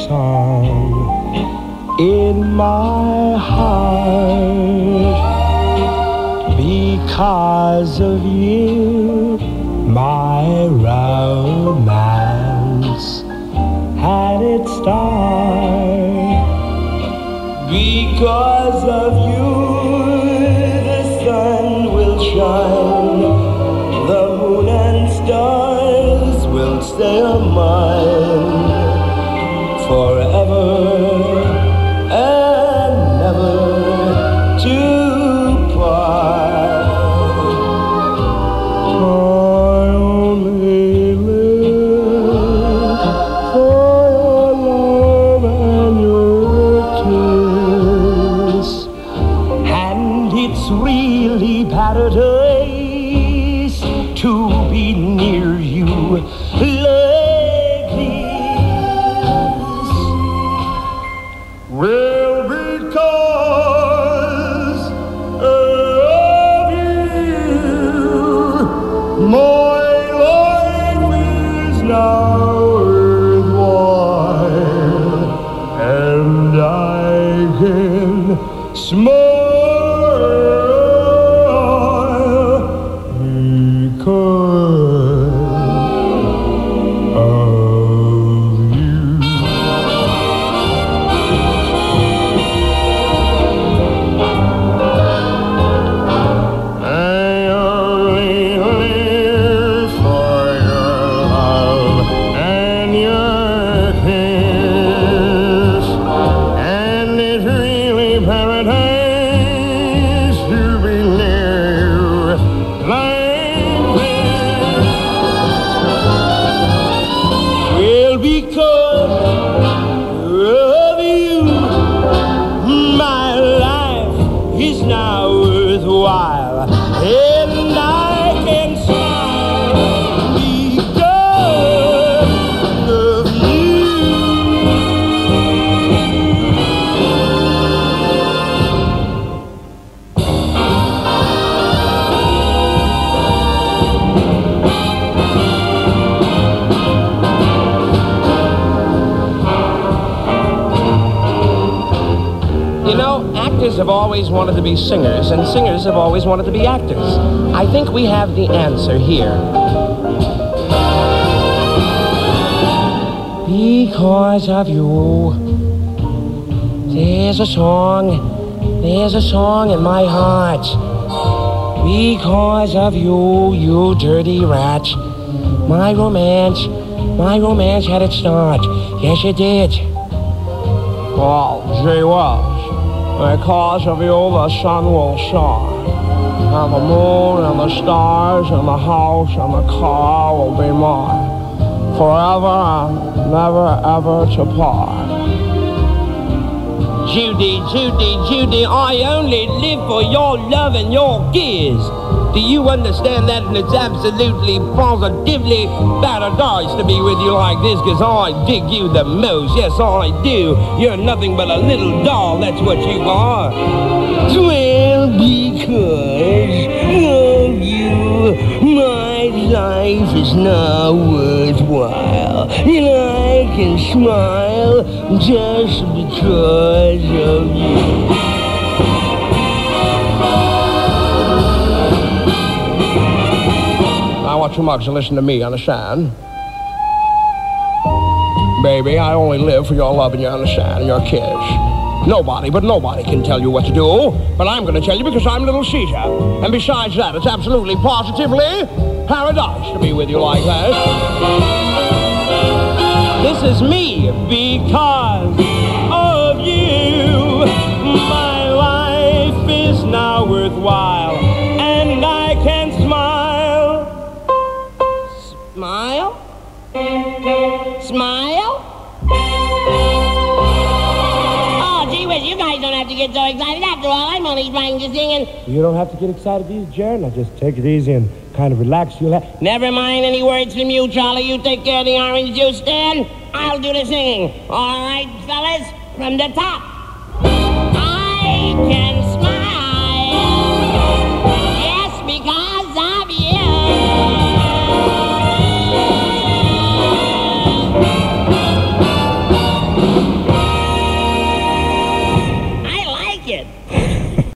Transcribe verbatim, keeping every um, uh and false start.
song in my heart. Because of you, my romance had its start. Because of you, the sun will shine, the moon and stars will stay on mine forever and never to part. I only live for your love and your kiss, and it's really paradise to be near you like this. Well, because of you, my life is now worthwhile, and I can smile because of you. I only live for your love and your kiss, and it's really paradise to be near you like this. Well, because of you, my life is now worthwhile, and I can smile because of you. You know, actors have always wanted to be singers, and singers have always wanted to be actors. I think we have the answer here. Because of you, there's a song, there's a song in my heart. Because of you, you dirty rat, my romance, my romance had its start. Yes, it did. Well, gee whiz. Because of you, the sun will shine, and the moon and the stars and the house and the car will be mine, forever and never ever to part. Judy, Judy, Judy, I only live for your love and your kiss. Do you understand that? And it's absolutely, positively paradise to be with you like this, because I dig you the most. Yes, I do. You're nothing but a little doll. That's what you are. Well, because of you, my life is now worthwhile, and I can smile just because of you. I want you mugs to listen to me, understand? Baby, I only live for your love and your understand and your kiss. Nobody, but nobody can tell you what to do, but I'm going to tell you because I'm Little Caesar. And besides that, it's absolutely, positively paradise to be with you like that. This is me because of you. My life is now worthwhile, and I can smile. Smile? Smile? Oh, gee whiz, you guys don't have to get so excited. After all, I'm only trying to sing and... You don't have to get excited easy, Jared. Now just take it easy and kind of relax. You'll have... Never mind any words from you, Charlie. You take care of the orange juice stand. I'll do the singing. All right, fellas, from the top. I can smile.